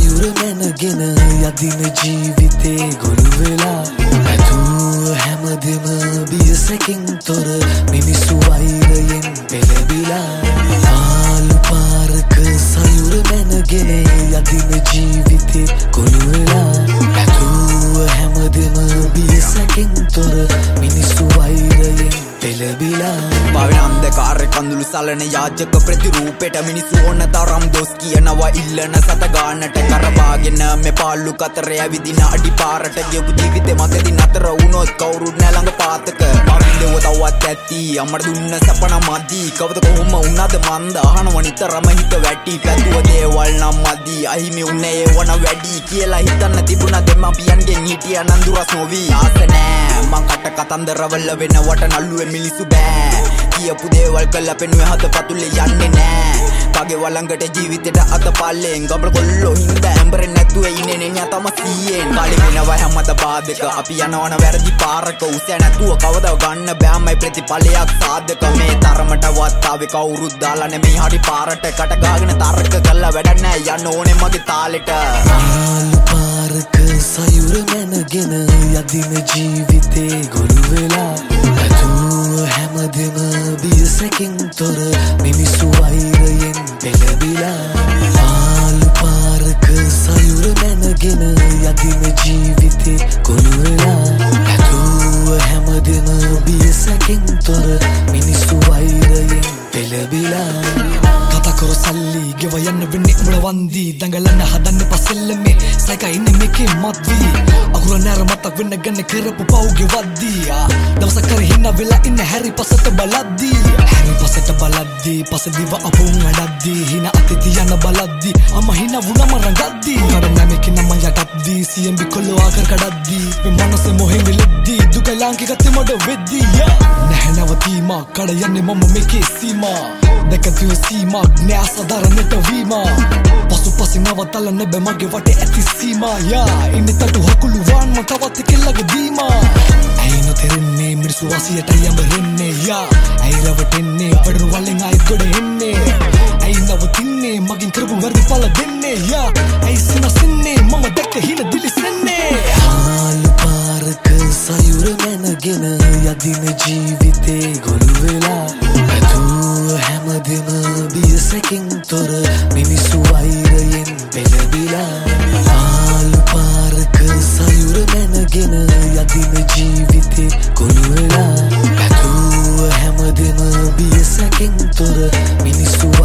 සයුර මැනගෙන යදින ජීවිතේ ගොළු වෙලා ඇතුව හැමදෙම බියසකින් තොර මිනිස්සු වෛරයෙන් පෙළඹිලා ආලු පාරක සයුර මැනගෙන යදින ජීවිතේ ගොළු වෙලා ඇතුව හැමදෙම බියසකින් තොර මිනිස්සු වෛරයෙන් පෙළඹිලා පාවෙන අන්ධකාර කඳුළු සලන යාජක ප්‍රතිරූපෙට මිනිස්සු ඕන තරම් දොස් කියනවා ඉල්ලන සත ගානට කරපාගෙන මේ පාළු කතරේ ඇවිදින අඩි පාරට ගියපු ජීවිතේ මගදී නතර වුණොත් කවුරුත් නැ ළඟ පාතක පරින්දව තවත් ඇති අම්මට දුන්න සපන මදි කවද කොහොම වුණාද මන්ද අහනව නිතරම හිත වැටි පැතුව දේවල් නම් මදි අහිමි උන්නේ වන වැඩි කියලා හිතන්න තිබුණා දෙමාපියන්ගෙන් හිටියා නන්දුරස් නොවි ආස නෑ මං කට කතන්දරවල වෙනවට නළුවේ මිනිස්සු බෑ කියපු දේවල් කළා පෙනුවේ හද පතුලේ යන්නේ නෑ කගේ වළංගට ජීවිතේට අතපල්ලෙන් ගබල කොල්ලෝ හින්දා ඇම්බරේ නැතුව ඉන්නේ නේ ඥාතම සීයෙන් කාලේ වෙනවා හැමද බාධක අපි යනවන වැරදි පාරක උස නැතුව කවදා ගන්න බෑමයි ප්‍රතිඵලයක් සාධක මේ තරමටවත් ආවේ කවුරුත් දාලා නෙමෙයි හරි පාරට කට ගාගෙන තරක කළා වැඩක් නෑ යන්න ඕනේ මගේ තාලෙට ආලු පාරක සයුර මැනගෙන යදින ජීවිතේ ගොළු වෙලා ඇතුව හැමදෙම බියසකින් තොර මිනිස්සු වෛරයෙන් පෙළඹිලා ආලු පාරක සයුර මැනගෙන යදින ජීවිතේ ගොළු වෙලා ඇතුව හැමදෙම බියසකින් තොර මිනිස්සු වෛරයෙන් පෙළඹිලා කර සල්ලි ගෙව යන්න වෙන්නේ උඹල වන්දි දඟලන්න හදන්න පසෙල්ලමේ සයිකා ඉන්නේ මේකේ මත්වි අකුර නෑර මතක් වෙන්න ගන්න කරපු පව්ගේ වද්දී දවසක් කර හින්න වෙලා ඉන්න හැරි පසට බලද්දී පසදිව අපුන් අඩද්දී හින අතිති යන බලද්දී අම්ම හින වුණම රඟද්දී කර නැමෙකි නම යටද්දී සියම්බි කොල්ලෝ ආකර කඩද්දී මේ මනසේ මොහෙන් වෙලද්දී දුක ලාංකි ගත්තේ මොඩ වෙද්දී නැහැ නවතීමා කඩ යන්නේ මම මේකේ සීමා දෙකතිව සීමා නෑ අසාධාරණට වීමා පසුපසින් නවතල නැබැ මගේ වටේ ඇති සීමා ඉන්න තටු හකුළු වාන් ම තවත් කෙල්ලගේ දීමා ඇයි නොතෙරෙන්නේ මිනිස්සු වසියටයි අඹරෙන්නේ ඇයි රවටෙන්නේ වඩරු වලෙන් ආයි ගොඩ එන්නේ ඇයි නවතින්නේ මගින් කරපු වැරදි පල දෙන්නේ ඇයි සිනසින්නේ මම දැක්ක හින දිලිසෙන්නේ ආලු පාරක සයුර මැනගෙන යදින ජීවිතේ ගොළු වෙලා ඇතුව හැමදෙම බියසකින් තොර මිනිස්සු වෛරයෙන් පෙළඹිලා ආලු පාරක සයුර මැනගෙන යදින ජීවිතේ ගොළු වෙලා ඇතුව හැමදෙම බියසකින් තොර මිනිස්සු